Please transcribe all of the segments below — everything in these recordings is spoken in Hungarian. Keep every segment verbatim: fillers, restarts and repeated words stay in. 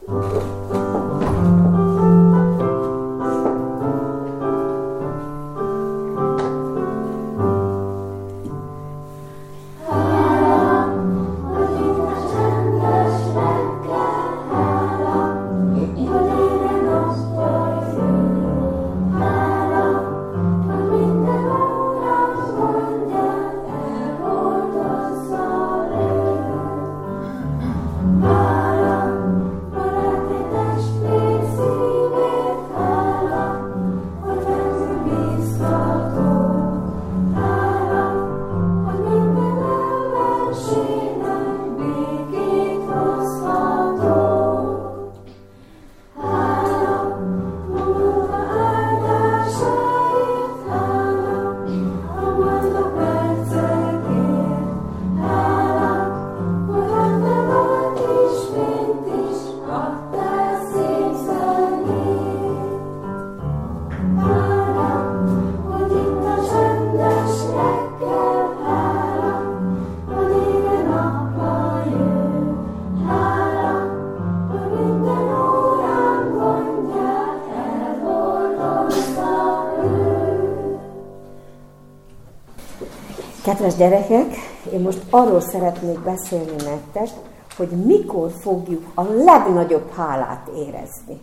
Kedves gyerekek, én most arról szeretnék beszélni nektek, hogy mikor fogjuk a legnagyobb hálát érezni.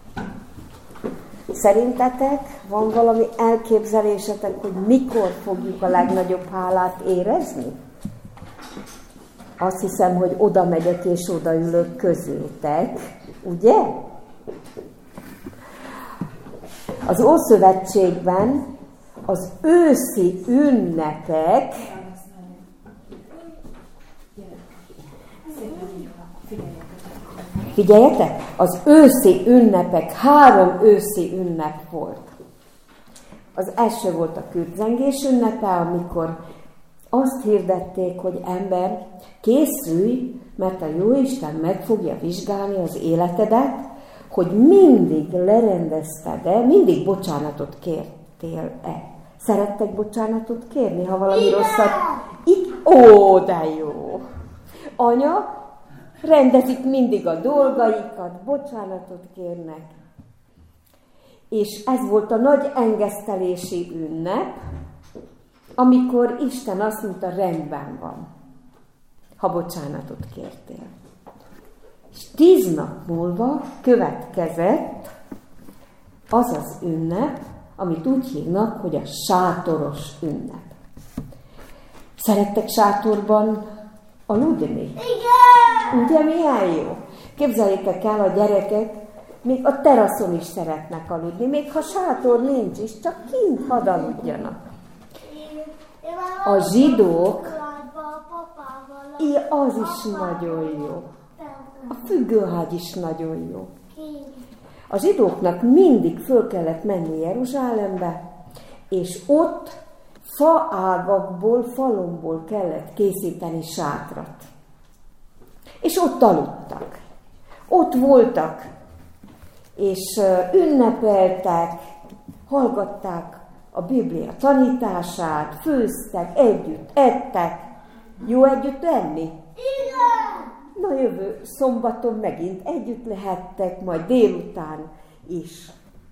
Szerintetek van valami elképzelésetek, hogy mikor fogjuk a legnagyobb hálát érezni? Azt hiszem, hogy oda megyek és odaülök közétek, ugye? Az Ószövetségben az őszi ünnepek, figyeljetek, az őszi ünnepek, három őszi ünnep volt. Az első volt a kürtzengés ünnepe, amikor azt hirdették, hogy ember, készülj, mert a Jóisten meg fogja vizsgálni az életedet, hogy mindig lerendezted-e, mindig bocsánatot kértél-e. Szerettek bocsánatot kérni, ha valami igen. rosszat... Így, ó, de jó! Anya, rendezik mindig a dolgaikat, bocsánatot kérnek. És ez volt a nagy engesztelési ünnep, amikor Isten azt mondta, rendben van, ha bocsánatot kértél. És tíz nap múlva következett az az ünnep, amit úgy hívnak, hogy a sátoros ünnep. Szerettek sátorban aludni? Igen! Ugye milyen jó? Képzeljétek el, a gyerekek még a teraszon is szeretnek aludni, még ha sátor nincs is, csak kint hadd aludjanak. A zsidók, az is nagyon jó. A függőhágy is nagyon jó. A zsidóknak mindig föl kellett menni Jeruzsálembe, és ott faágakból, falomból kellett készíteni sátrat. És ott aludtak. Ott voltak, és ünnepeltek, hallgatták a Biblia tanítását, főztek, együtt ettek. Jó együtt lenni? Igen! Na jövő szombaton megint együtt lehettek, majd délután is.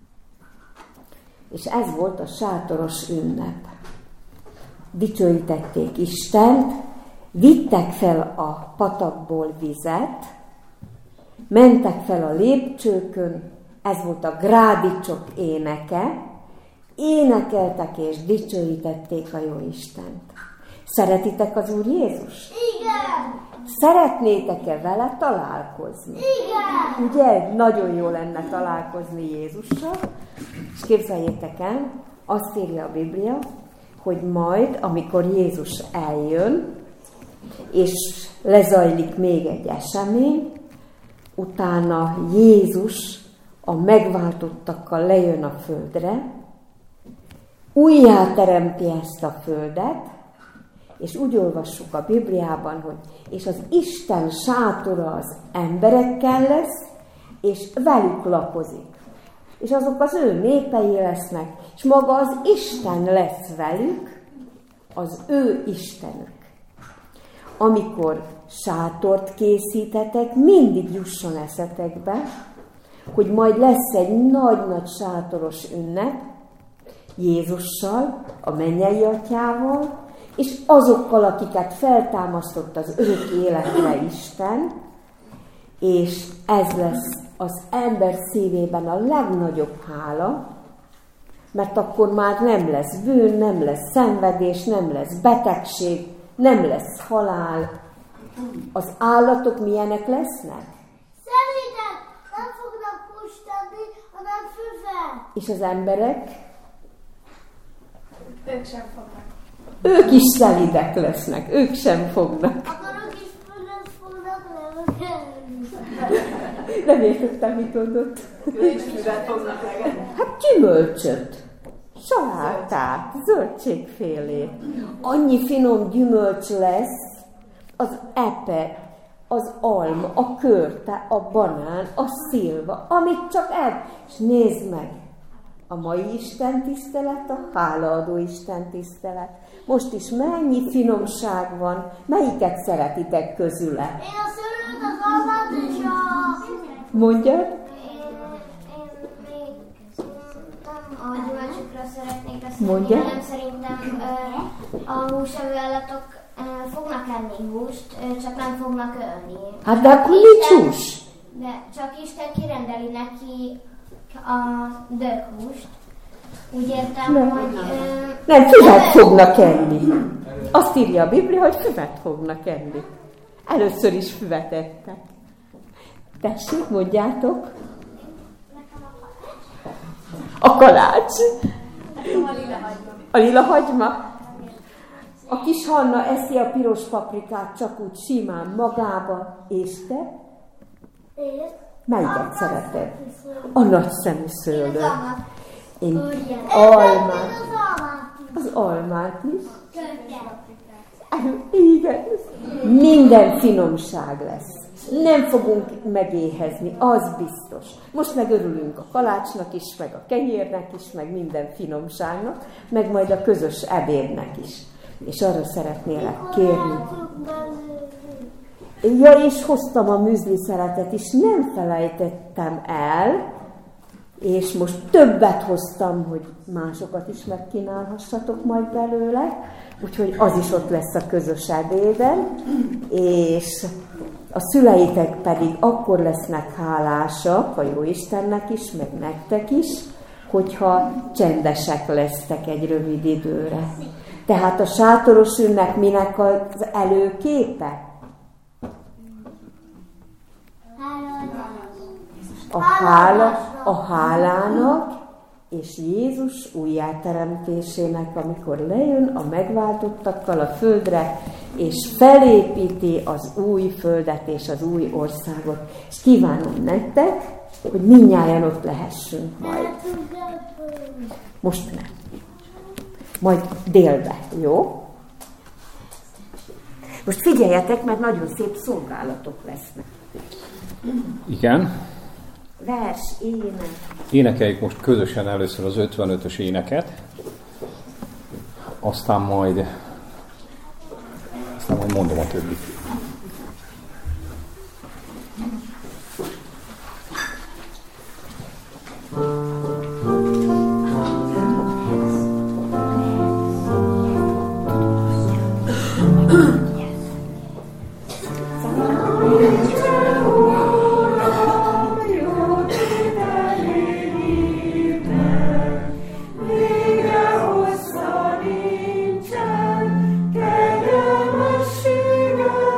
És ez volt a sátoros ünnep. Dicsőítették Istent, vittek fel a patakból vizet, mentek fel a lépcsőkön, ez volt a grádicsok éneke, énekeltek és dicsőítették a jó Istent. Szeretitek az Úr Jézus? Igen! Szeretnétek-e vele találkozni? Igen! Ugye, nagyon jó lenne találkozni Jézussal, és képzeljétek el, azt írja a Biblia, hogy majd, amikor Jézus eljön, és lezajlik még egy esemény, utána Jézus a megváltottakkal lejön a földre, újjáteremti ezt a földet, és úgy olvassuk a Bibliában, hogy és az Isten sátora az emberekkel lesz, és velük lakozik. És azok az ő népei lesznek, és maga az Isten lesz velük, az ő Istenük. Amikor sátort készítetek, mindig jusson eszetekbe, hogy majd lesz egy nagy-nagy sátoros ünnep Jézussal, a mennyei atyával, és azokkal, akiket feltámasztott az örök életre Isten, és ez lesz az ember szívében a legnagyobb hála, mert akkor már nem lesz bűn, nem lesz szenvedés, nem lesz betegség, nem lesz halál. Az állatok milyenek lesznek? Szelídek, nem fognak húst tenni, hanem füvet. És az emberek? Ők sem fognak. Ők is szelídek lesznek, ők sem fognak. Akkor ők is füvet fognak levenni. Nem értettem, mit mondott. Ők is füvet fognak legenni. Hát gyümölcsöt, salátát, zöldségfélét. Annyi finom gyümölcs lesz, az epe, az alma, a körte, a banán, a szilva, amit csak eb. És nézd meg, a mai Isten tisztelet, a hálaadó Isten tisztelet. Most is mennyi finomság van, melyiket szeretitek közüle? Én a szőlőt, az almát és a... Mondjad? Én, én még nem a gyümölcsökről szeretnék beszélni, Mondja. hanem szerintem ö, a húsevő állatok ö, fognak enni húst, ö, csak nem fognak ölni. Hát de akkor nincs hús. De csak Isten kirendeli neki a döghúst. Úgy értem, Nem. hogy... Ö, Nem, füvet fognak enni. Azt írja a Biblia, hogy füvet fognak enni. Először is füvet ettek. Tessék, mondjátok. A kalács. A lila hagyma. A kis Hanna eszi a piros paprikát csak úgy simán magába, és te? Én? Melyiket szereted? A nagy szemű szőlő. Én Almát. almát. Az almát. Az almát is. Köttem. Igen. Minden finomság lesz. Nem fogunk megéhezni, az biztos. Most meg örülünk a kalácsnak is, meg a kenyérnek is, meg minden finomságnak, meg majd a közös ebédnek is. És arra szeretnélek kérni. Ja, és hoztam a műzli szeletet is, nem felejtettem el, és most többet hoztam, hogy másokat is megkínálhassatok majd belőle, úgyhogy az is ott lesz a közös ebéden, és a szüleitek pedig akkor lesznek hálásak a Jóistennek is, meg nektek is, hogyha csendesek lesztek egy rövid időre. Tehát a sátoros ünnep minek az előképe? A, hála, a hálának és Jézus újjáteremtésének, amikor lejön a megváltottakkal a földre, és felépíti az új földet és az új országot. És kívánom nektek, hogy mindnyájan ott lehessünk majd. Most nem. Majd délbe, jó? Most figyeljetek, mert nagyon szép szolgálatok lesznek. Igen. Vers, ének. Énekeljük most közösen először az ötvenötös éneket, aztán majd, aztán majd mondom a többit. Nincsen, kegyelmessége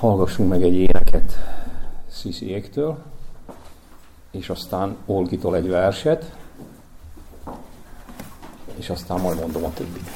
hallgassunk meg egy éneket Szisziéktől, és aztán Olgitól egy verset, és aztán majd mondom a többit.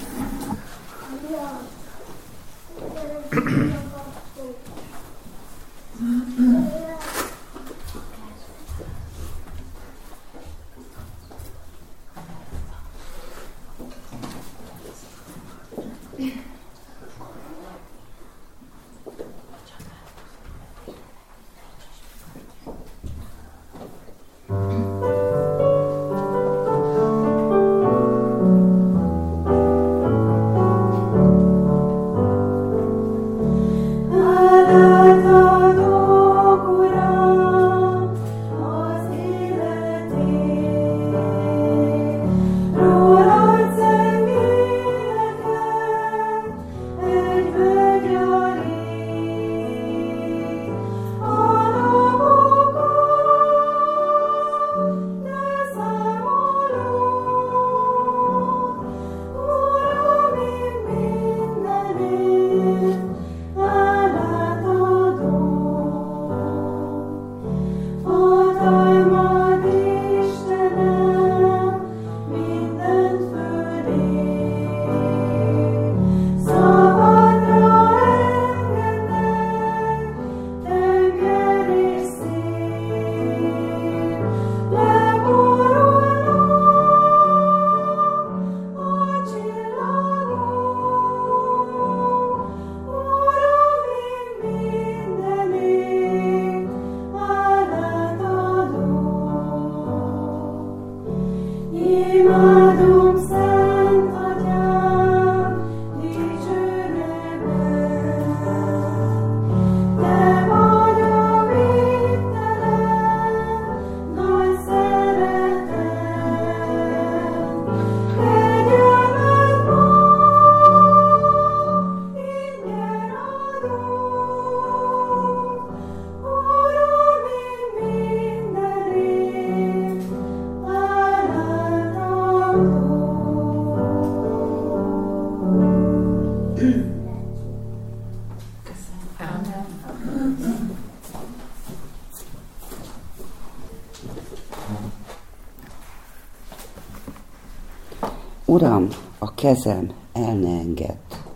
Uram, a kezem el ne engedd.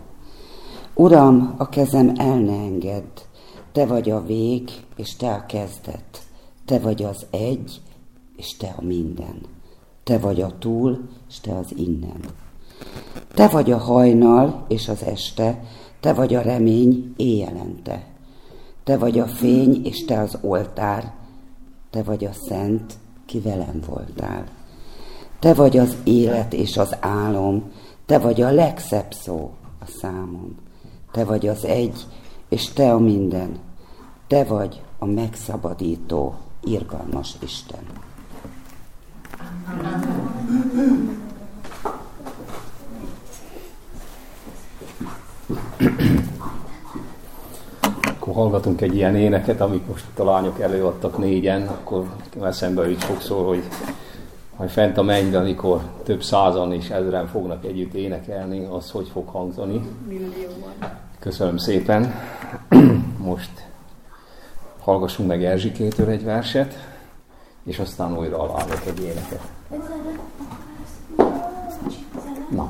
Uram, a kezem el ne engedd. Te vagy a vég, és te a kezdet. Te vagy az egy, és te a minden. Te vagy a túl, és te az innen. Te vagy a hajnal, és az este. Te vagy a remény éjjelente. Te vagy a fény, és te az oltár. Te vagy a szent, ki velem voltál. Te vagy az élet és az álom, te vagy a legszebb szó a számom. Te vagy az egy, és te a minden. Te vagy a megszabadító, irgalmas Isten. Akkor hallgatunk egy ilyen éneket, amit most a lányok előadtak négyen, akkor eszembe jut sokszor, hogy majd fent a mennyben, amikor több százan és ezren fognak együtt énekelni, az hogy fog hangzani. Köszönöm szépen. Most hallgassunk meg Erzsikétől egy verset, és aztán újra aláadok egy éneket. Na.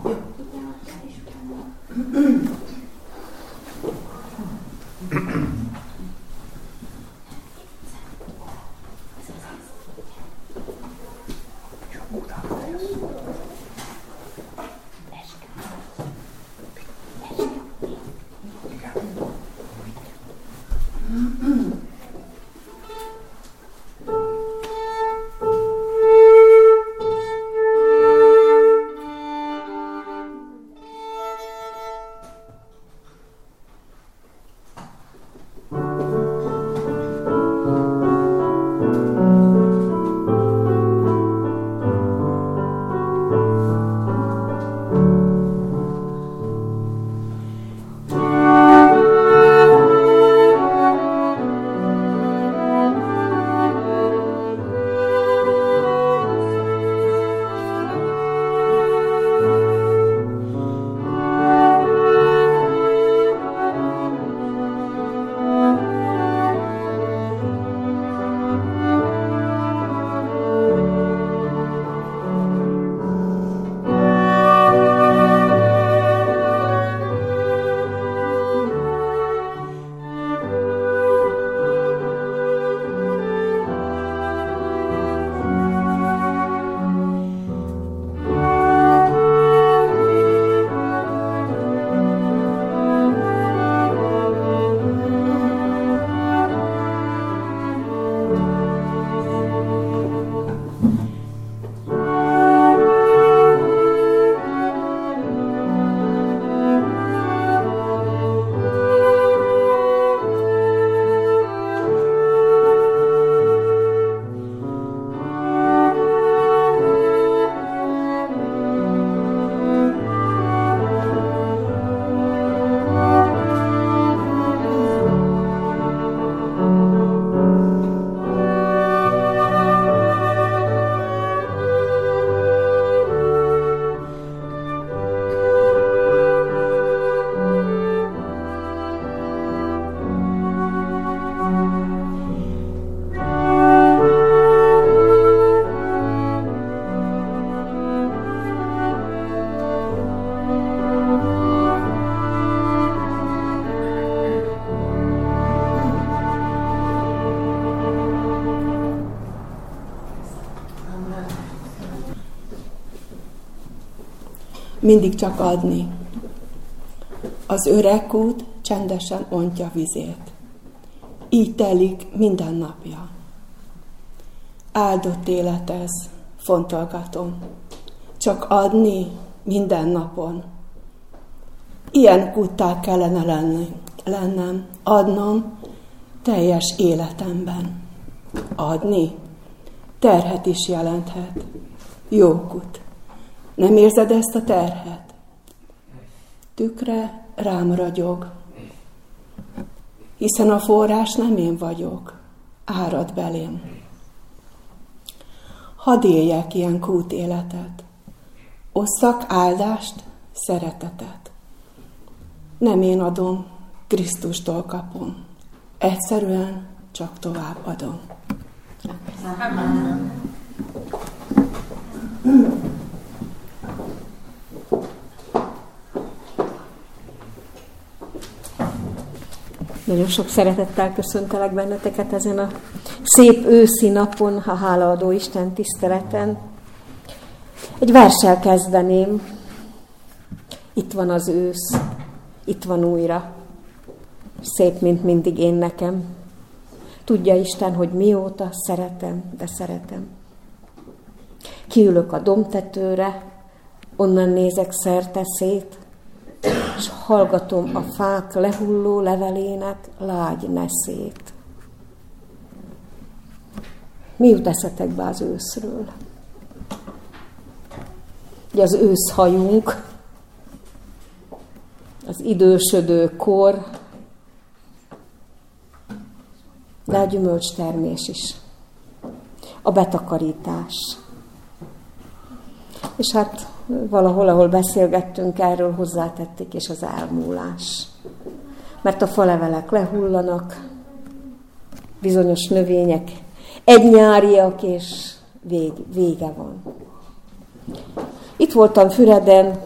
mindig csak adni. Az öreg kút csendesen ontja vizét. Így telik minden napja. Áldott élet ez, fontolgatom. Csak adni minden napon. Ilyen kuttá kellene lenni, lennem, adnom teljes életemben. Adni terhet is jelenthet. Jó kut. Nem érzed ezt a terhet? Tükre rám ragyog, hiszen a forrás nem én vagyok, árad belém. Hadd éljek ilyen kút életet, osszak áldást, szeretetet. Nem én adom, Krisztustól kapom, egyszerűen csak tovább adom. Amen. Nagyon sok szeretettel köszöntelek benneteket ezen a szép őszi napon, a hálaadó Isten tiszteleten. Egy verssel kezdeném. Itt van az ősz, itt van újra. Szép, mint mindig én nekem. Tudja Isten, hogy mióta szeretem, de szeretem. Kiülök a dombtetőre, onnan nézek szerte szét, és hallgatom a fák lehulló levelének lágy neszét. Mi jut eszetekbe az őszről? Ugye az őszhajunk, az idősödő kor, de a gyümölcstermés is, a betakarítás. És hát valahol, ahol beszélgettünk erről, hozzátették, és az elmúlás. Mert a falevelek lehullanak, bizonyos növények egynyáriak, és vég, vége van. Itt voltam Füreden,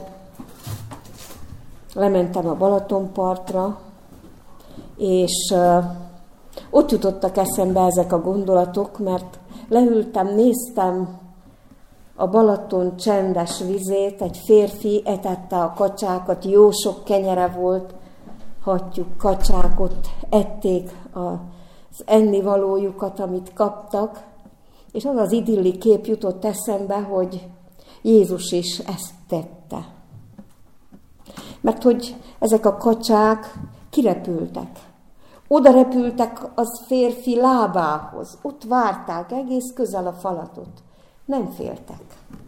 lementem a Balatonpartra, és uh, ott jutottak eszembe ezek a gondolatok, mert leültem, néztem a Balaton csendes vizét, egy férfi etette a kacsákat, jó sok kenyere volt, hattyúk, kacsák, ott ették az ennivalójukat, amit kaptak, és az az idilli kép jutott eszembe, hogy Jézus is ezt tette. Mert hogy ezek a kacsák kirepültek. Oda repültek az férfi lábához, ott várták egész közel a falatot. Nem féltek.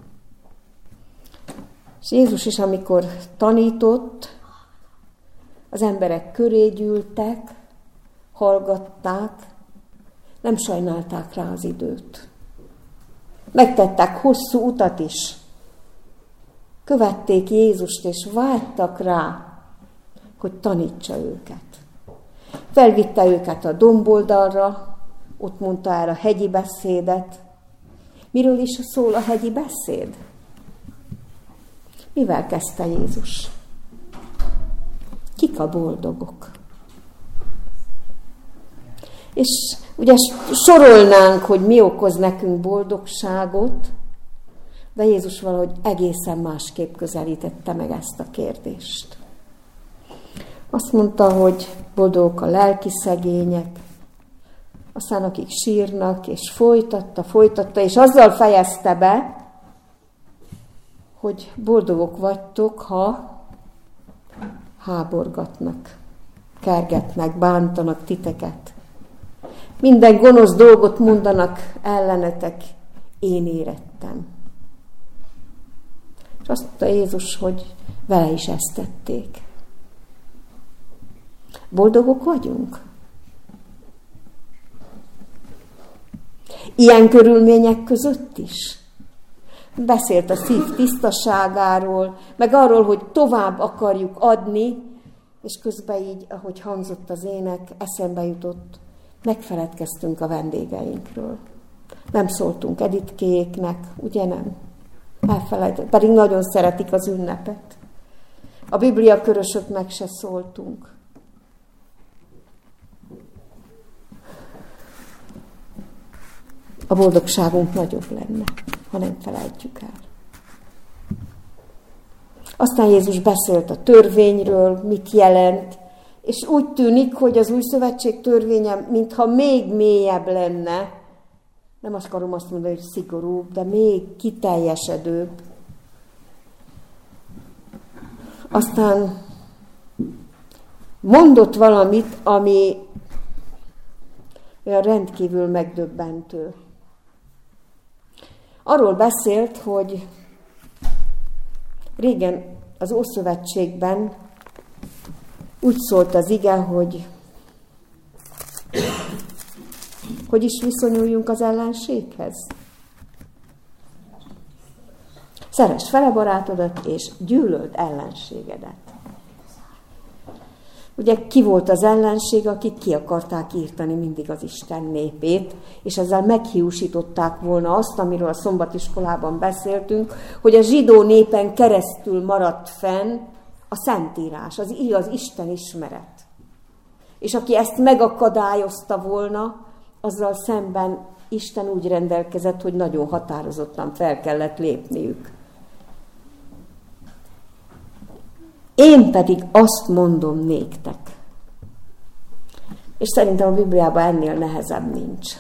És Jézus is, amikor tanított, az emberek köré gyűltek, hallgatták, nem sajnálták rá az időt. Megtettek hosszú utat is. Követték Jézust, és vágytak rá, hogy tanítsa őket. Felvitte őket a domboldalra, ott mondta el a hegyi beszédet. Miről is szól a hegyi beszéd? Mivel kezdte Jézus? Kik a boldogok? És ugye sorolnánk, hogy mi okoz nekünk boldogságot, de Jézus valahogy egészen másképp közelítette meg ezt a kérdést. Azt mondta, hogy boldogok a lelki szegények, aztán akik sírnak, és folytatta, folytatta, és azzal fejezte be, hogy boldogok vagytok, ha háborgatnak, kergetnek, bántanak titeket. Minden gonosz dolgot mondanak ellenetek, én érettem. És azt mondta Jézus, hogy vele is ezt tették. Boldogok vagyunk? Ilyen körülmények között is? Beszélt a szív tisztaságáról, meg arról, hogy tovább akarjuk adni, és közben így, ahogy hangzott az ének, eszembe jutott, megfeledkeztünk a vendégeinkről. Nem szóltunk Editkéknek, ugye nem? Elfelejtett, pedig nagyon szeretik az ünnepet. A bibliakörösöknek se szóltunk. A boldogságunk nagyobb lenne, ha nem felejtjük el. Aztán Jézus beszélt a törvényről, mit jelent, és úgy tűnik, hogy az új szövetség törvénye, mintha még mélyebb lenne, nem akarom azt mondani, hogy szigorúbb, de még kiteljesedőbb. Aztán mondott valamit, ami olyan rendkívül megdöbbentő. Arról beszélt, hogy régen az Ószövetségben úgy szólt az ige, hogy hogy is viszonyuljunk az ellenséghez. Szeresd fel barátodat, és gyűlöld ellenségedet. Ugye ki volt az ellenség, akik ki akarták írtani mindig az Isten népét, és ezzel meghiúsították volna azt, amiről a szombatiskolában beszéltünk, hogy a zsidó népen keresztül maradt fenn a Szentírás, az igaz Isten ismeret. És aki ezt megakadályozta volna, azzal szemben Isten úgy rendelkezett, hogy nagyon határozottan fel kellett lépniük. Én pedig azt mondom néktek. És szerintem a Bibliában ennél nehezebb nincs.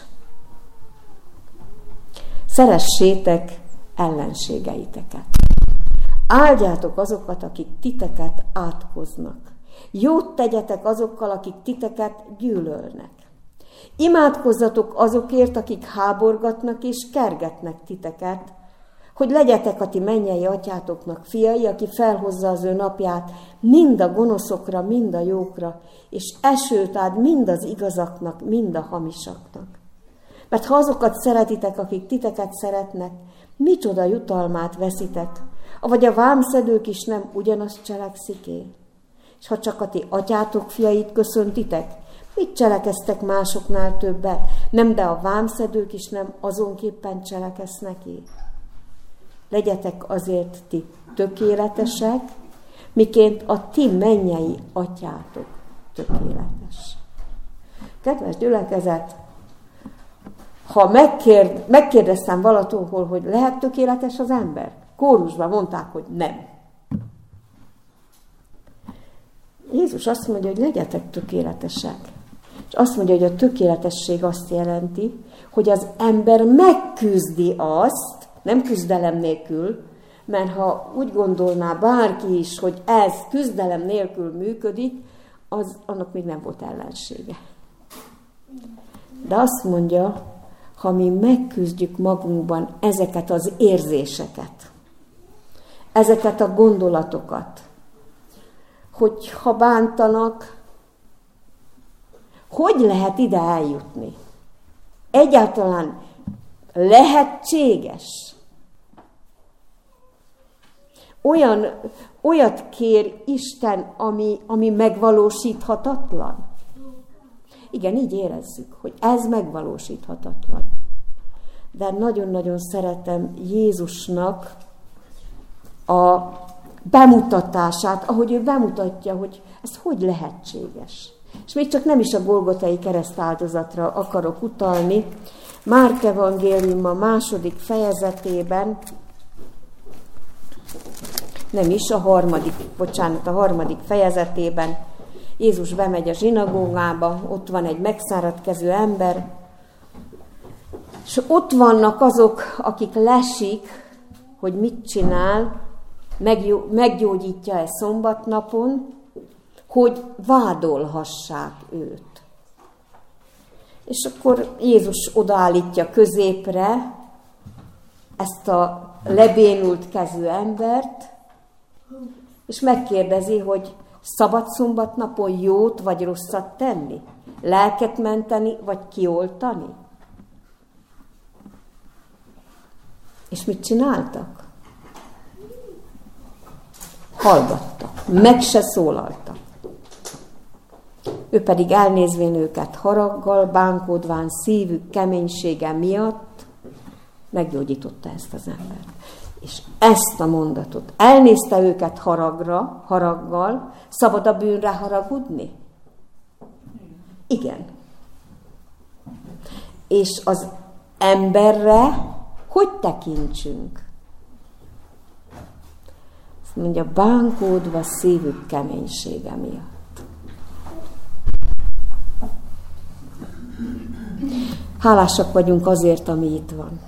Szeressétek ellenségeiteket. Áldjátok azokat, akik titeket átkoznak. Jót tegyetek azokkal, akik titeket gyűlölnek. Imádkozzatok azokért, akik háborgatnak és kergetnek titeket, hogy legyetek a ti mennyei atyátoknak fiai, aki felhozza az ő napját mind a gonoszokra, mind a jókra, és esőt ad mind az igazaknak, mind a hamisaknak. Mert ha azokat szeretitek, akik titeket szeretnek, micsoda jutalmát veszitek, avagy a vámszedők is nem ugyanazt cselekszik-e? És ha csak a ti atyátok fiait köszöntitek, mit cselekeztek másoknál többet? Nem, de a vámszedők is nem azonképpen cselekeznek-e? Legyetek azért ti tökéletesek, miként a ti mennyei atyátok tökéletes. Kedves gyülekezet, ha megkérd, megkérdeztem valatóhol, hogy lehet tökéletes az ember, kórusban mondták, hogy nem. Jézus azt mondja, hogy legyetek tökéletesek. És azt mondja, hogy a tökéletesség azt jelenti, hogy az ember megküzdi azt, nem küzdelem nélkül, mert ha úgy gondolná bárki is, hogy ez küzdelem nélkül működik, az annak még nem volt ellensége. De azt mondja, ha mi megküzdjük magunkban ezeket az érzéseket, ezeket a gondolatokat, hogy ha bántanak, hogy lehet ide eljutni? Egyáltalán lehetséges? Olyan, olyat kér Isten, ami, ami megvalósíthatatlan? Igen, így érezzük, hogy ez megvalósíthatatlan. De nagyon-nagyon szeretem Jézusnak a bemutatását, ahogy ő bemutatja, hogy ez hogy lehetséges. És még csak nem is a Golgotai keresztáldozatra akarok utalni. Márk evangélium a második fejezetében, nem is a harmadik, bocsánat, a harmadik fejezetében Jézus bemegy a zsinagógába, ott van egy megszáradt kezű ember, és ott vannak azok, akik lesik, hogy mit csinál, meggyógyítja-e szombatnapon, hogy vádolhassák őt. És akkor Jézus odaállítja középre ezt a lebénult kezű embert, és megkérdezi, hogy szabad szombatnapon jót vagy rosszat tenni? Lelket menteni, vagy kioltani? És mit csináltak? Hallgattak, meg se szólaltak. Ő pedig elnézvén őket haraggal, bánkodván szívük keménysége miatt meggyógyította ezt az embert. És ezt a mondatot, elnézte őket haragra, haraggal, szabad a bűnre haragudni? Igen. És az emberre hogy tekintsünk? Azt mondja, bánkódva szívük keménysége miatt. Hálásak vagyunk azért, ami itt van.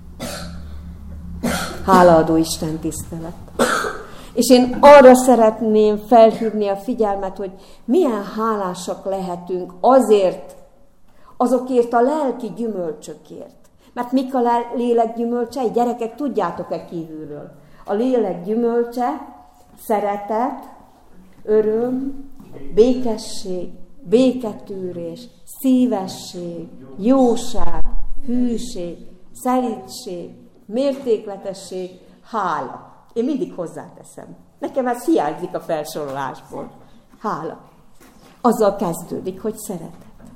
Hálaadó Isten tisztelet. És én arra szeretném felhívni a figyelmet, hogy milyen hálásak lehetünk azért, azokért a lelki gyümölcsökért. Mert mik a lélek gyümölcsei? Gyerekek, tudjátok-e kívülről? A lélek gyümölcse szeretet, öröm, békesség, béketűrés, szívesség, jóság, hűség, szelídség, mértékletesség, hála. Én mindig hozzáteszem. Nekem ez hiányzik a felsorolásból. Hála. Azzal kezdődik, hogy szeretet.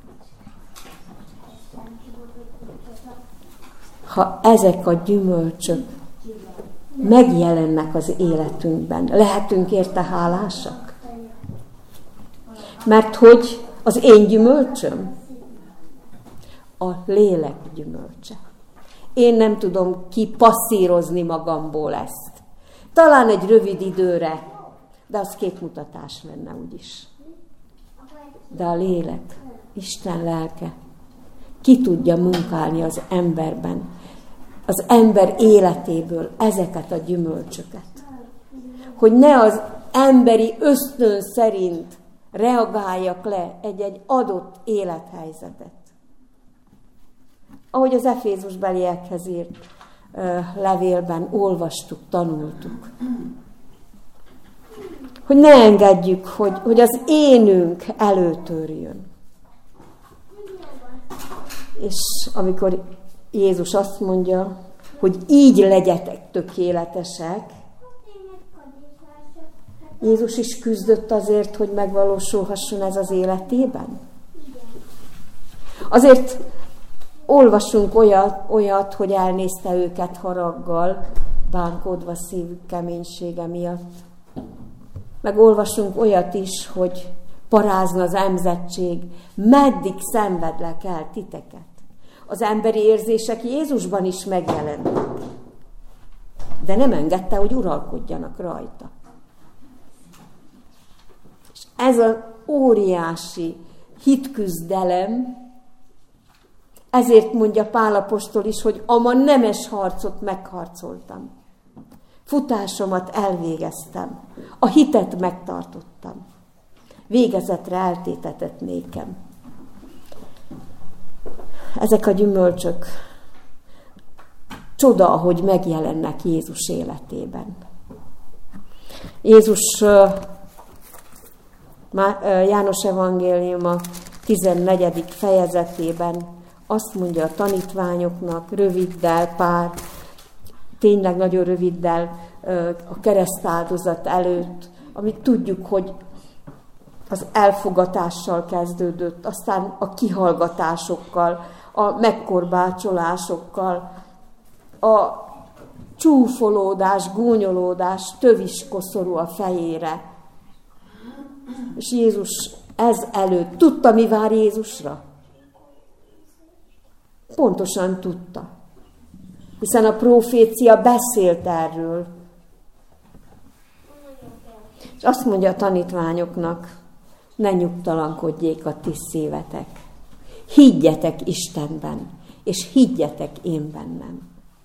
Ha ezek a gyümölcsök megjelennek az életünkben, lehetünk érte hálásak? Mert hogy az én gyümölcsöm a lélek gyümölcse. Én nem tudom kipasszírozni magamból ezt. Talán egy rövid időre, de az képmutatás lenne úgyis. De a lélek, Isten lelke, ki tudja munkálni az emberben, az ember életéből ezeket a gyümölcsöket. Hogy ne az emberi ösztön szerint reagáljak le egy-egy adott élethelyzetet. Ahogy az Efézusbeliekhez írt uh, levélben olvastuk, tanultuk. Hogy ne engedjük, hogy, hogy az énünk előtörjön. És amikor Jézus azt mondja, hogy így legyetek tökéletesek, Jézus is küzdött azért, hogy megvalósulhasson ez az életében. Azért olvasunk olyat, olyat, hogy elnézte őket haraggal, bánkódva szívük keménysége miatt. Meg olvasunk olyat is, hogy parázna az emzettség, meddig szenvedlek el titeket. Az emberi érzések Jézusban is megjelentek, de nem engedte, hogy uralkodjanak rajta. És ez az óriási hitküzdelem, ezért mondja Pál apostol is, hogy ama nemes harcot megharcoltam. Futásomat elvégeztem. A hitet megtartottam. Végezetre eltétetett nékem. Ezek a gyümölcsök csoda, ahogy megjelennek Jézus életében. Jézus János evangéliuma tizennegyedik fejezetében azt mondja a tanítványoknak, röviddel, pár, tényleg nagyon röviddel a keresztáldozat előtt, amit tudjuk, hogy az elfogatással kezdődött, aztán a kihallgatásokkal, a megkorbácsolásokkal, a csúfolódás, gúnyolódás, tövis koszorú a fejére. És Jézus ez előtt tudta, mi vár Jézusra? Pontosan tudta. Hiszen a profécia beszélt erről. És azt mondja a tanítványoknak, ne nyugtalankodjék a ti szívetek. Higgyetek Istenben, és higgyetek én bennem.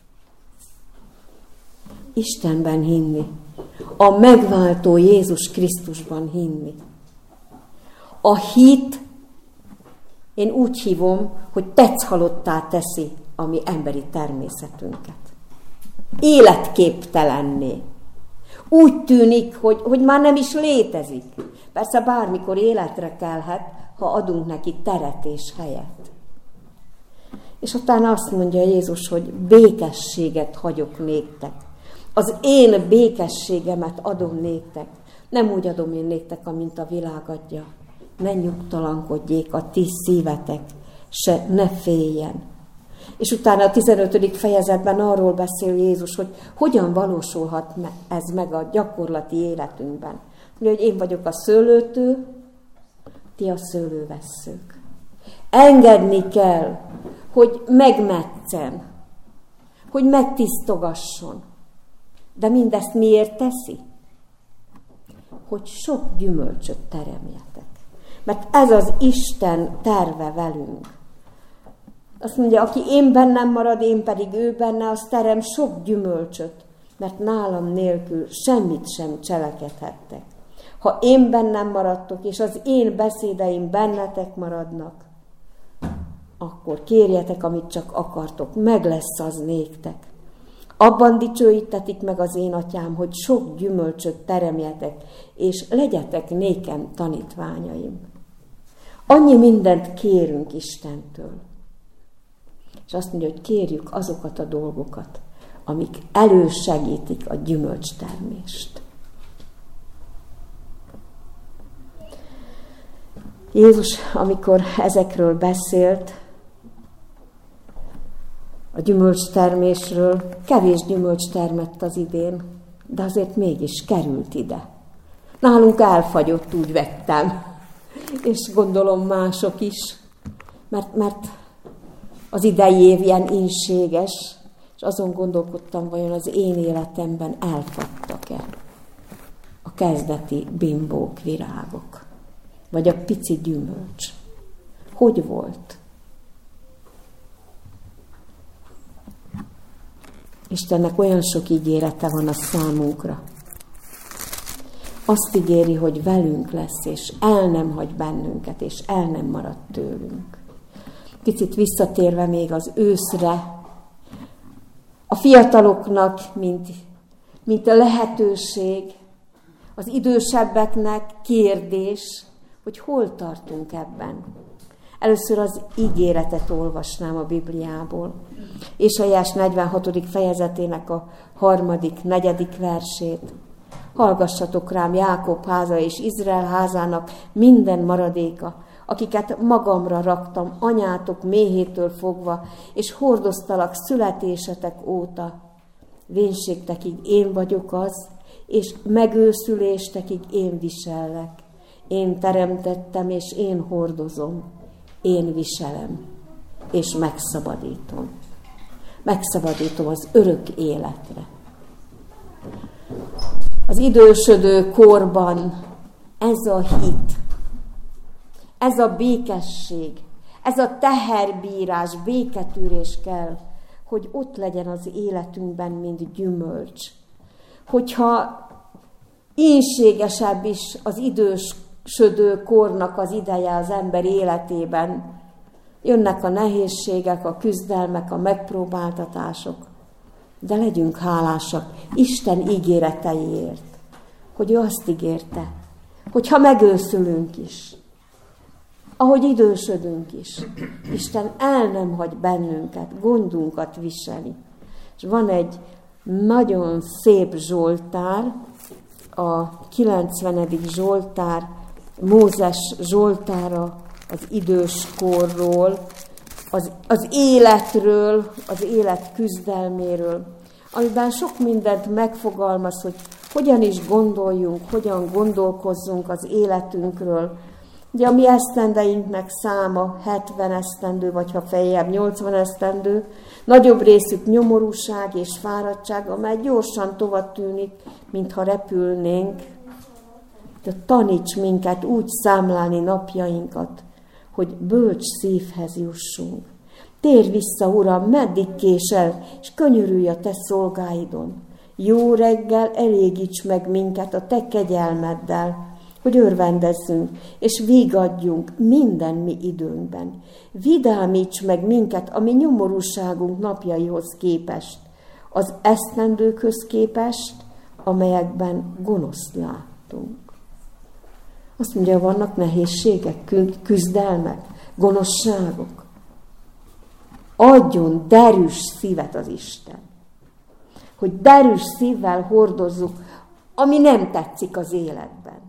Istenben hinni. A megváltó Jézus Krisztusban hinni. A hit, én úgy hívom, hogy tetszhalottá teszi a mi emberi természetünket. Életképtelenné. Úgy tűnik, hogy, hogy már nem is létezik. Persze bármikor életre kelhet, ha adunk neki teret és helyet. És utána azt mondja Jézus, hogy békességet hagyok néktek. Az én békességemet adom néktek. Nem úgy adom én néktek, amint a világ adja. Ne nyugtalankodjék a ti szívetek, se ne féljen. És utána a tizenötödik fejezetben arról beszél Jézus, hogy hogyan valósulhat ez meg a gyakorlati életünkben. Ugye, hogy én vagyok a szőlőtő, ti a szőlővesszők. Engedni kell, hogy megmetszen, hogy megtisztogasson. De mindezt miért teszi? hogy sok gyümölcsöt teremjetek. Mert ez az Isten terve velünk. Azt mondja, aki én bennem marad, én pedig ő benne, az terem sok gyümölcsöt, mert nálam nélkül semmit sem cselekedhettek. Ha én bennem maradtok, és az én beszédeim bennetek maradnak, akkor kérjetek, amit csak akartok, meg lesz az néktek. Abban dicsőítetik meg az én atyám, hogy sok gyümölcsöt teremjetek, és legyetek nékem tanítványaim. Annyi mindent kérünk Istentől. És azt mondja, hogy kérjük azokat a dolgokat, amik elősegítik a gyümölcstermést. Jézus, amikor ezekről beszélt, a gyümölcstermésről, kevés gyümölcs termett az idén, de azért mégis került ide. Nálunk elfagyott, úgy vettem, és gondolom mások is, mert, mert az idei év ilyen ínséges, és azon gondolkodtam, vajon az én életemben elfagytak-e a kezdeti bimbók, virágok, vagy a pici gyümölcs. Hogy volt? Istennek olyan sok ígérete van a számunkra. Azt ígéri, hogy velünk lesz, és el nem hagy bennünket, és el nem marad tőlünk. Picit visszatérve még az őszre, a fiataloknak, mint, mint a lehetőség, az idősebbeknek kérdés, hogy hol tartunk ebben. Először az ígéretet olvasnám a Bibliából. Ézsaiás negyvenhatodik fejezetének a harmadik, negyedik versét. Hallgassatok rám, Jákob háza és Izrael házának minden maradéka, akiket magamra raktam anyátok méhétől fogva, és hordoztalak születésetek óta. Vénségtekig én vagyok az, és megőszüléstekig én visellek. Én teremtettem, és én hordozom. Én viselem, és megszabadítom. Megszabadítom az örök életre. Az idősödő korban ez a hit, ez a békesség, ez a teherbírás, béketűrés kell, hogy ott legyen az életünkben, mint gyümölcs. Hogyha ínségesebb is az idősödő kornak az ideje az ember életében, jönnek a nehézségek, a küzdelmek, a megpróbáltatások, de legyünk hálásak Isten ígéreteiért, hogy ő azt ígérte, hogyha megőszülünk is, ahogy idősödünk is, Isten el nem hagy bennünket, gondunkat viseli. És van egy nagyon szép zsoltár, a kilencvenedik zsoltár, Mózes zsoltára az időskorról, az, az életről, az élet küzdelméről, amiben sok mindent megfogalmaz, hogy hogyan is gondoljunk, hogyan gondolkozzunk az életünkről. Ugye a mi esztendeinknek száma hetven esztendő, vagy ha feljebb nyolcvan esztendő, nagyobb részük nyomorúság és fáradtság, amely gyorsan tovább tűnik, mintha repülnénk. De taníts minket úgy számlálni napjainkat, hogy bölcs szívhez jussunk. Térj vissza, Uram, meddig késel, és könyörülj a te szolgáidon. Jó reggel elégíts meg minket a te kegyelmeddel, hogy örvendezzünk, és vigadjunk minden mi időnkben. Vidámíts meg minket a mi nyomorúságunk napjaihoz képest, az esztendőkhöz képest, amelyekben gonoszt láttunk. Azt mondja, vannak nehézségek, küzdelmek, gonoszságok. Adjon derűs szívet az Isten, hogy derűs szívvel hordozzuk, ami nem tetszik az életben.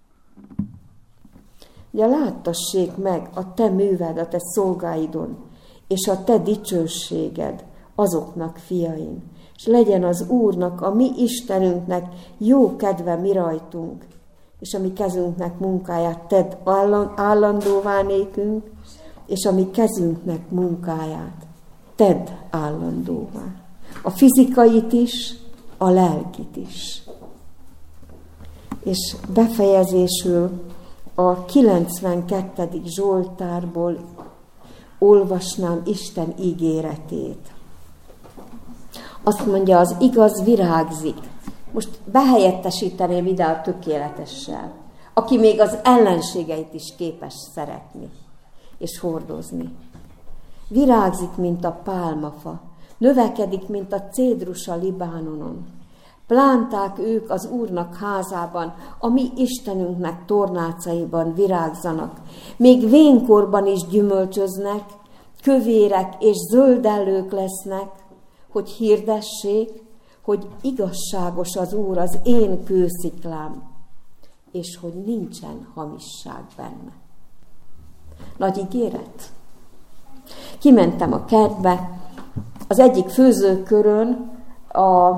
Ugye láttassék meg a te műved, a te szolgáidon, és a te dicsőséged azoknak, fiaim. És legyen az Úrnak, a mi Istenünknek jó kedve mi rajtunk, és a mi kezünknek munkáját tedd állandóvá nékünk, és a mi kezünknek munkáját tedd állandóvá. A fizikait is, a lelkit is. És befejezésül a kilencvenkettedik Zsoltárból olvasnám Isten ígéretét. Azt mondja, az igaz virágzik. Most behelyettesíteném ide a tökéletessel, aki még az ellenségeit is képes szeretni és hordozni. Virágzik, mint a pálmafa, növekedik, mint a cédrus a Libánonon. Plánták ők az Úrnak házában, a mi Istenünknek tornácaiban virágzanak. Még vénkorban is gyümölcsöznek, kövérek és zöldellők lesznek, hogy hirdessék, hogy igazságos az Úr, az én kősziklám, és hogy nincsen hamisság benne. Nagy ígéret. Kimentem a kertbe, az egyik főzőkörön a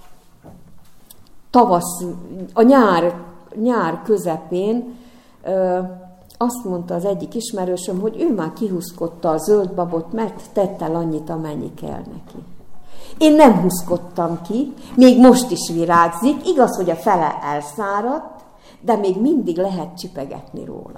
tavasz, a nyár, nyár közepén ö, azt mondta az egyik ismerősöm, hogy ő már kihúzkodta a zöldbabot, mert tett el annyit, amennyi kell neki. Én nem húzkodtam ki, még most is virágzik, igaz, hogy a fele elszáradt, de még mindig lehet csipegetni róla.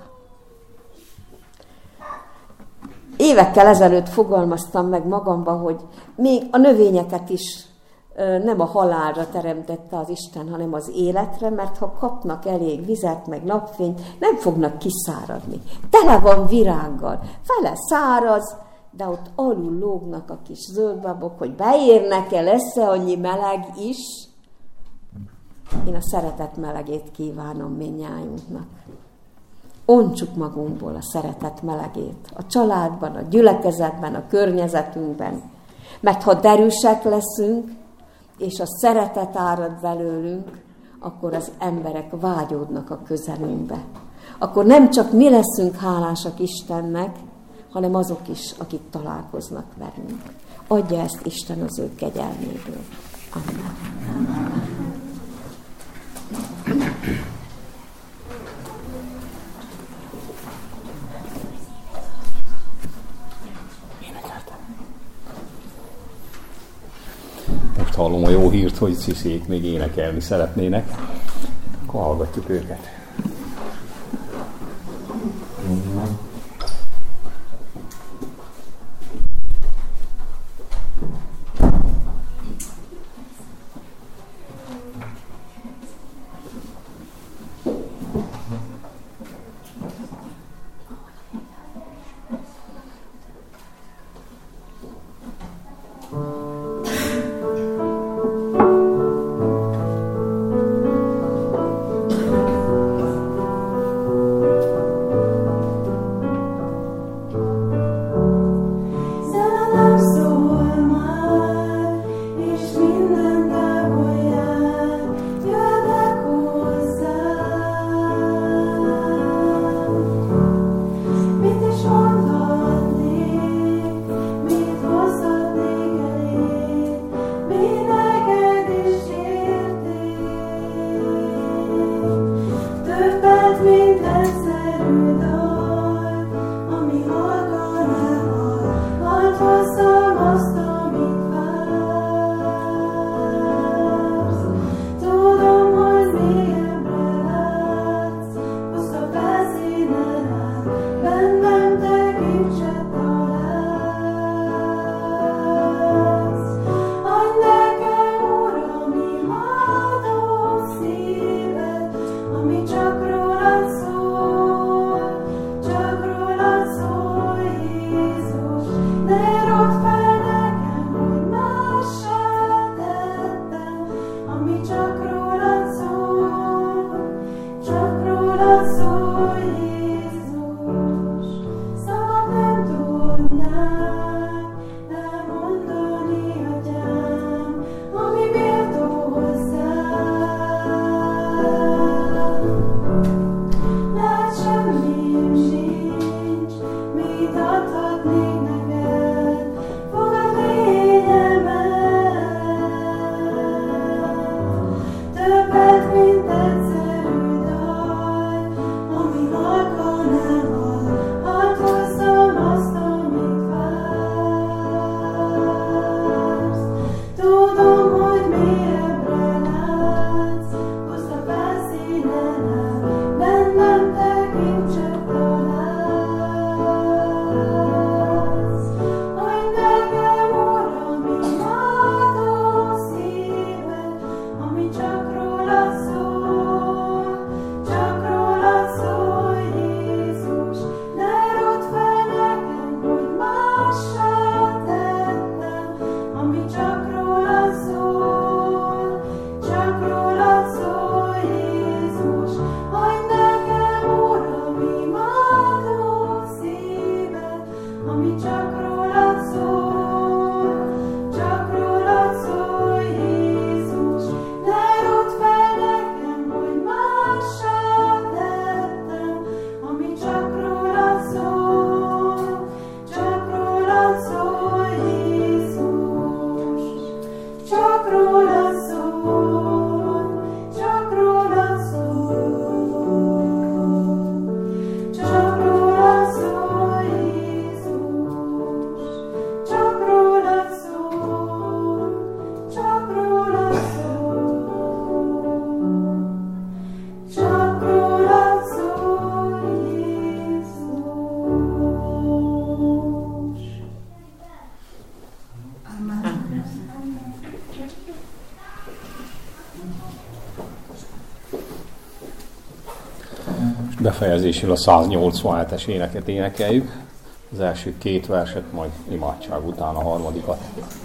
Évekkel ezelőtt fogalmaztam meg magamban, hogy még a növényeket is nem a halálra teremtette az Isten, hanem az életre, mert ha kapnak elég vizet, meg napfényt, nem fognak kiszáradni. Tele van virággal, fele száraz, de ott alul lógnak a kis zöldbabok, hogy beérnek-e, lesz-e annyi meleg is. Én a szeretet melegét kívánom mindnyájunknak. Ontsuk magunkból a szeretet melegét. A családban, a gyülekezetben, a környezetünkben. Mert ha derűsek leszünk, és a szeretet árad belőlünk, akkor az emberek vágyódnak a közelünkbe. Akkor nem csak mi leszünk hálásak Istennek, hanem azok is, akik találkoznak velünk. Adja ezt Isten az ő kegyelméből. Amen. Most hallom a jó hírt, hogy Ciszék még énekelni szeretnének. Akkor hallgatjuk őket. befejezésül a száznyolcvanhetes éneket énekeljük. Az első két verset, majd imádság után a harmadikat.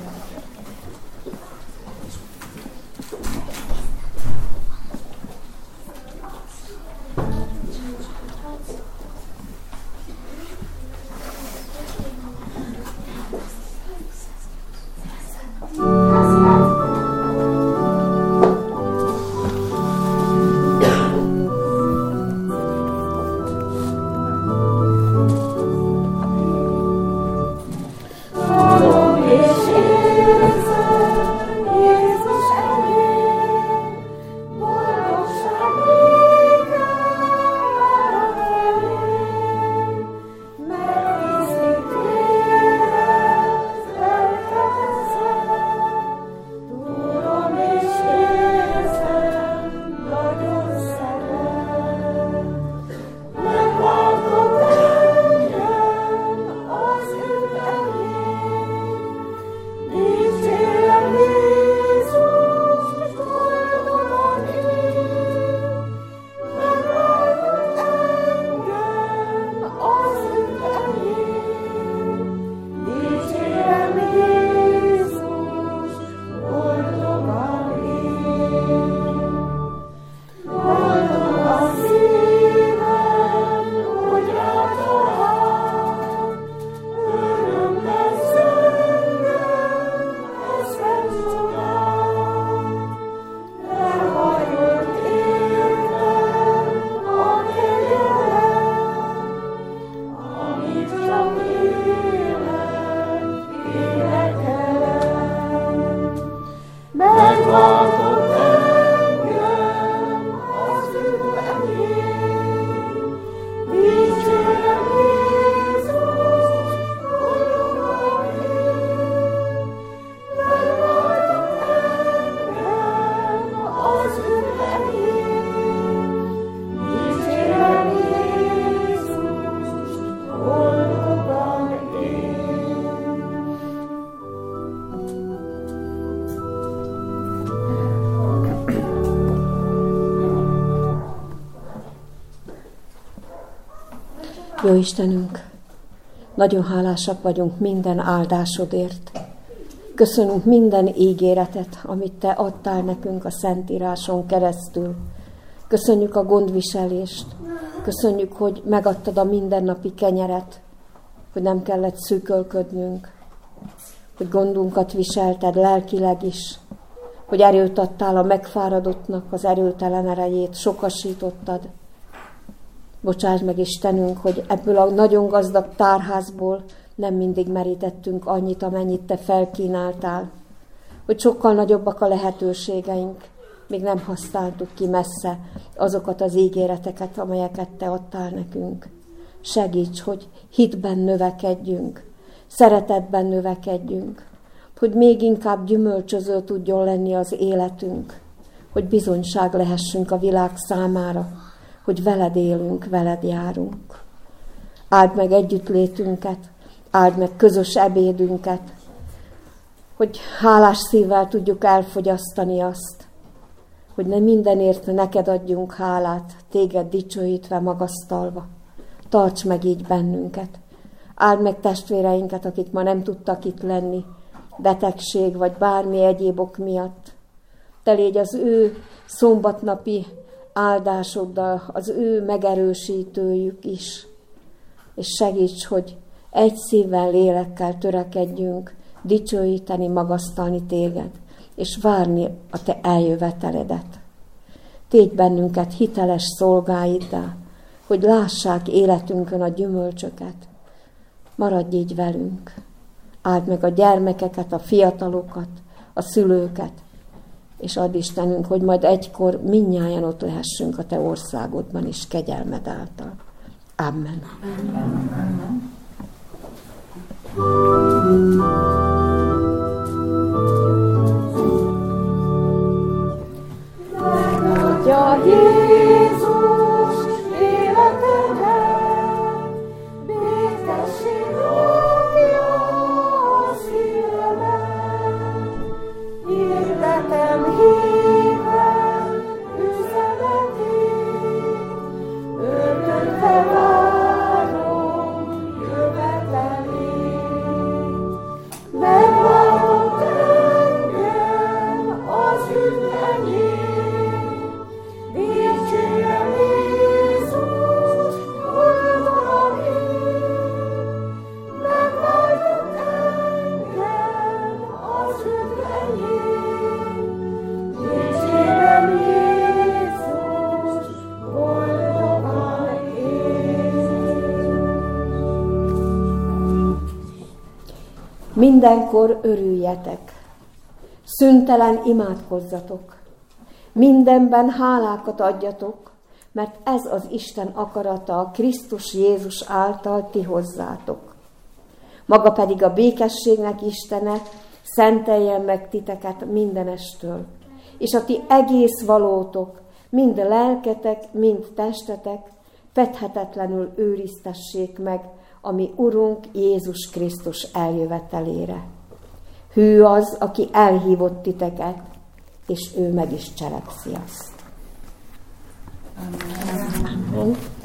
Jó Istenünk, nagyon hálásak vagyunk minden áldásodért. Köszönünk minden ígéretet, amit Te adtál nekünk a Szentíráson keresztül. Köszönjük a gondviselést, köszönjük, hogy megadtad a mindennapi kenyeret, hogy nem kellett szűkölködnünk, hogy gondunkat viselted lelkileg is, hogy erőt adtál a megfáradottnak, az erőtelen erejét sokasítottad. Bocsáss meg, Istenünk, hogy ebből a nagyon gazdag tárházból nem mindig merítettünk annyit, amennyit Te felkínáltál, hogy sokkal nagyobbak a lehetőségeink, még nem használtuk ki messze azokat az ígéreteket, amelyeket Te adtál nekünk. Segíts, hogy hitben növekedjünk, szeretetben növekedjünk, hogy még inkább gyümölcsöző tudjon lenni az életünk, hogy bizonyság lehessünk a világ számára, hogy veled élünk, veled járunk. Áld meg együttlétünket, áld meg közös ebédünket, hogy hálás szívvel tudjuk elfogyasztani azt, hogy ne mindenért neked adjunk hálát, téged dicsőítve, magasztalva. Tarts meg így bennünket. Áld meg testvéreinket, akik ma nem tudtak itt lenni, betegség vagy bármi egyéb ok miatt. Te légy az ő szombatnapi áldásoddal, az ő megerősítőjük is. És segíts, hogy egy szívvel, lélekkel törekedjünk, dicsőíteni, magasztalni téged, és várni a te eljöveteledet. Tégy bennünket hiteles szolgáiddá, hogy lássák életünkön a gyümölcsöket. Maradj így velünk. Áld meg a gyermekeket, a fiatalokat, a szülőket, és add Istenünk, hogy majd egykor mindnyájan ott lehessünk a Te országodban is, kegyelmed által. Amen. Amen. Megadja Jézus életemet, békesség rakja a szívemet, hirdetem híven üzenetét, öröm Mindenkor örüljetek, szüntelen imádkozzatok, mindenben hálákat adjatok, mert ez az Isten akarata a Krisztus Jézus által ti hozzátok. Maga pedig a békességnek Istene szenteljen meg titeket mindenestől, és a ti egész valótok, mind lelketek, mind testetek fedhetetlenül őriztessék meg a mi Urunk Jézus Krisztus eljövetelére. Hű az, aki elhívott titeket, és ő meg is cselekszi azt. Amen. Amen.